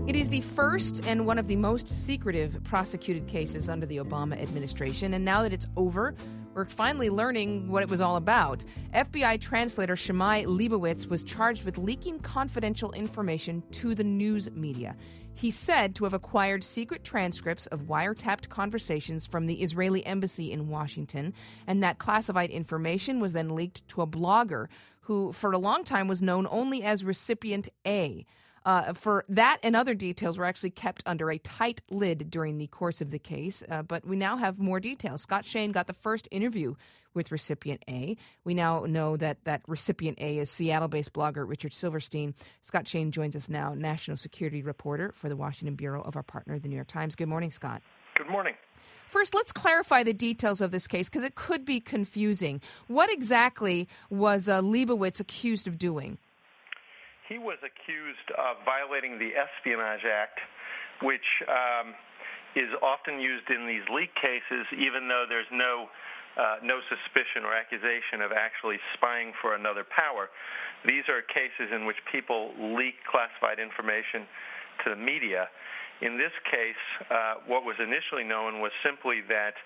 It is the first and one of the most secretive prosecuted cases under the Obama administration, and now that it's over, we're finally learning what it was all about. FBI translator Shimei Leibowitz was charged with leaking confidential information to the news media. He's said to have acquired secret transcripts of wiretapped conversations from the Israeli embassy in Washington, and that classified information was then leaked to a blogger who, for a long time, was known only as Recipient A. For that and other details were actually kept under a tight lid during the course of the case, but we now have more details. Scott Shane got the first interview with Recipient A. We now know that Recipient A is Seattle-based blogger Richard Silverstein. Scott Shane joins us now, national security reporter for the Washington bureau of our partner, the New York Times. Good morning, Scott. Good morning. First, let's clarify the details of this case because it could be confusing. What exactly was Leibowitz accused of doing? He was accused of violating the Espionage Act, which is often used in these leak cases, even though there's no suspicion or accusation of actually spying for another power. These are cases in which people leak classified information to the media. In this case, what was initially known was simply that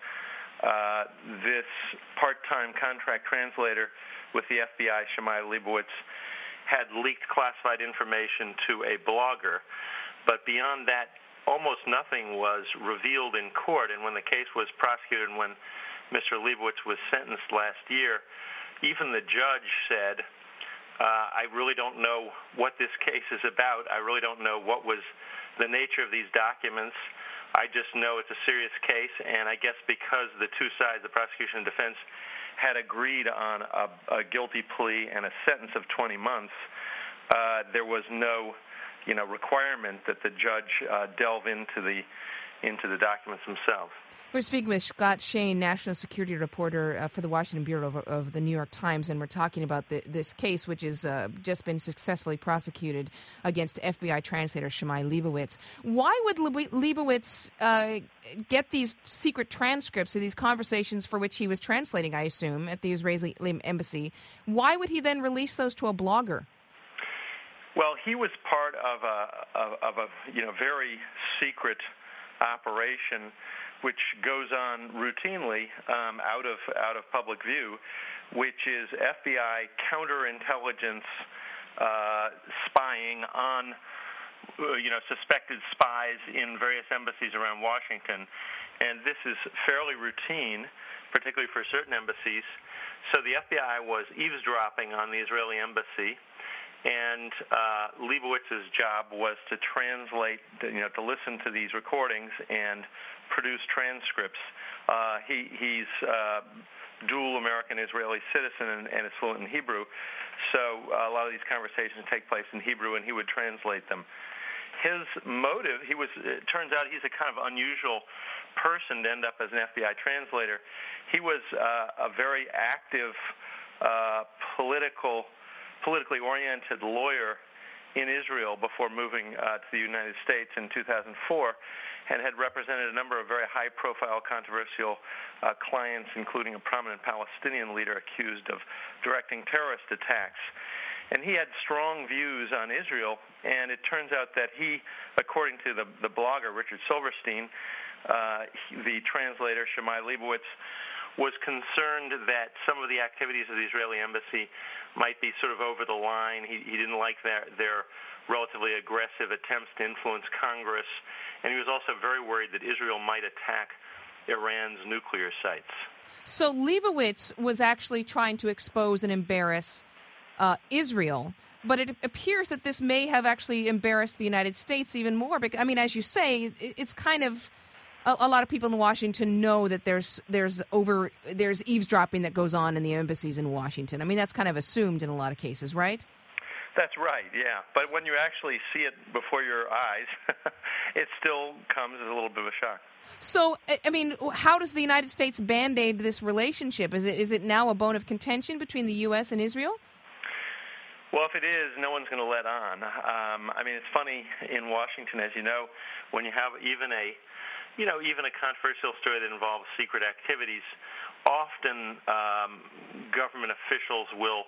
this part-time contract translator with the FBI, Shimei Leibowitz, had leaked classified information to a blogger. But beyond that, almost nothing was revealed in court. And when the case was prosecuted and when Mr. Leibowitz was sentenced last year, even the judge said, I really don't know what this case is about. I really don't know what was the nature of these documents. I just know it's a serious case, and I guess because the two sides, the prosecution and defense, had agreed on a guilty plea and a sentence of 20 months, there was no, requirement that the judge delve into the documents themselves. We're speaking with Scott Shane, national security reporter for the Washington bureau of the New York Times, and we're talking about this case, which has just been successfully prosecuted against FBI translator Shimei Leibowitz. Why would Leibowitz get these secret transcripts of these conversations for which he was translating, I assume, at the Israeli embassy? Why would he then release those to a blogger? Well, he was part of a very secret operation which goes on routinely out of public view, which is FBI counterintelligence spying on suspected spies in various embassies around Washington. And this is fairly routine, particularly for certain embassies. So the FBI was eavesdropping on the Israeli embassy, and Leibowitz's job was to translate, to listen to these recordings and produce transcripts. He's dual American-Israeli citizen and is fluent in Hebrew, so a lot of these conversations take place in Hebrew, and he would translate them. His motive, it turns out he's a kind of unusual person to end up as an FBI translator. He was a very active politically oriented lawyer in Israel before moving to the United States in 2004, and had represented a number of very high-profile, controversial clients, including a prominent Palestinian leader accused of directing terrorist attacks. And he had strong views on Israel, and it turns out that he, according to the blogger Richard Silverstein, the translator Shimei Leibowitz, was concerned that some of the activities of the Israeli embassy might be sort of over the line. He didn't like their relatively aggressive attempts to influence Congress, and he was also very worried that Israel might attack Iran's nuclear sites. So Leibowitz was actually trying to expose and embarrass Israel, but it appears that this may have actually embarrassed the United States even more. I mean, as you say, it's kind of a lot of people in Washington know that there's eavesdropping that goes on in the embassies in Washington. I mean, that's kind of assumed in a lot of cases, right? That's right, yeah. But when you actually see it before your eyes, it still comes as a little bit of a shock. So, I mean, how does the United States band-aid this relationship? Is it now a bone of contention between the U.S. and Israel? Well, if it is, no one's going to let on. I mean, it's funny in Washington, as you know, when you have even a controversial story that involves secret activities, often government officials will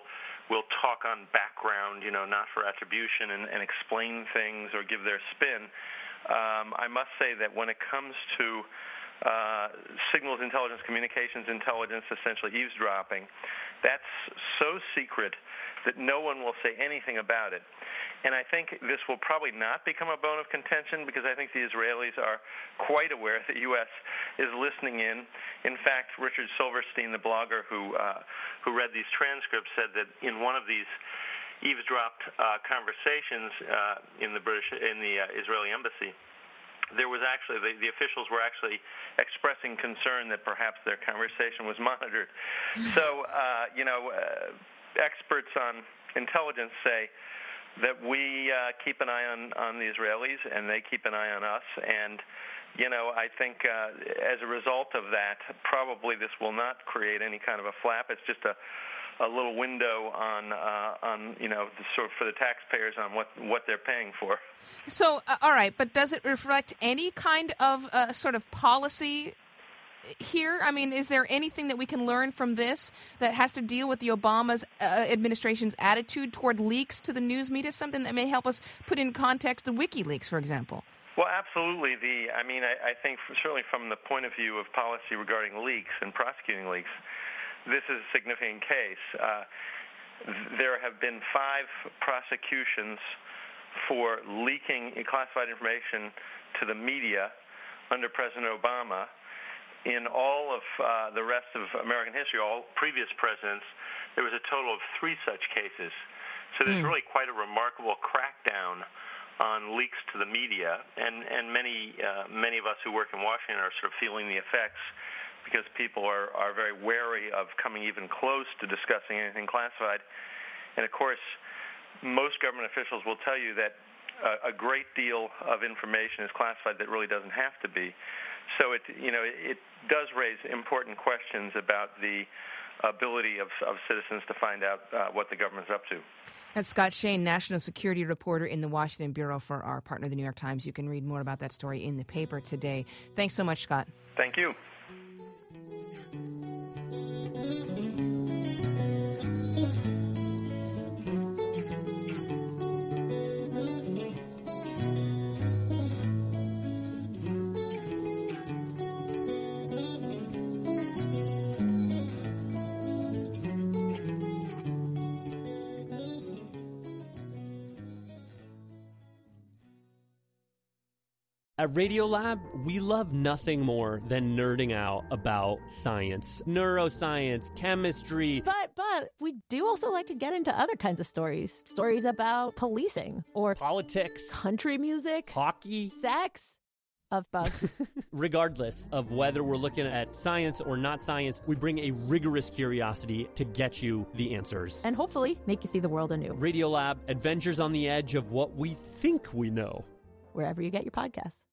will talk on background, not for attribution, and explain things or give their spin. I must say that when it comes to signals intelligence, communications intelligence, essentially eavesdropping, that's so secret that no one will say anything about it. And I think this will probably not become a bone of contention because I think the Israelis are quite aware that the U.S. is listening in. In fact, Richard Silverstein, the blogger who read these transcripts, said that in one of these eavesdropped conversations in the Israeli embassy, there was actually the officials were actually expressing concern that perhaps their conversation was monitored. So, experts on intelligence say that we keep an eye on the Israelis and they keep an eye on us. And, I think as a result of that, probably this will not create any kind of a flap. It's just a little window on sort of for the taxpayers on what they're paying for. So, all right, but does it reflect any kind of sort of policy here? I mean, is there anything that we can learn from this that has to deal with the Obama's administration's attitude toward leaks to the news media, something that may help us put in context the WikiLeaks, for example? Well, absolutely. I think certainly from the point of view of policy regarding leaks and prosecuting leaks, this is a significant case. There have been 5 prosecutions for leaking classified information to the media under President Obama. In all of the rest of American history, all previous presidents, there was a total of 3 such cases. So there's really quite a remarkable crackdown on leaks to the media, and many of us who work in Washington are sort of feeling the effects because people are very wary of coming even close to discussing anything classified. And, of course, most government officials will tell you that a great deal of information is classified that really doesn't have to be. So it does raise important questions about the ability of citizens to find out what the government's up to. That's Scott Shane, national security reporter in the Washington Bureau for our partner, the New York Times. You can read more about that story in the paper today. Thanks so much, Scott. Thank you. At Radiolab, we love nothing more than nerding out about science, neuroscience, chemistry. But we do also like to get into other kinds of stories. Stories about policing or politics, country music, hockey, sex, of bugs. Regardless of whether we're looking at science or not science, we bring a rigorous curiosity to get you the answers. And hopefully make you see the world anew. Radiolab, adventures on the edge of what we think we know. Wherever you get your podcasts.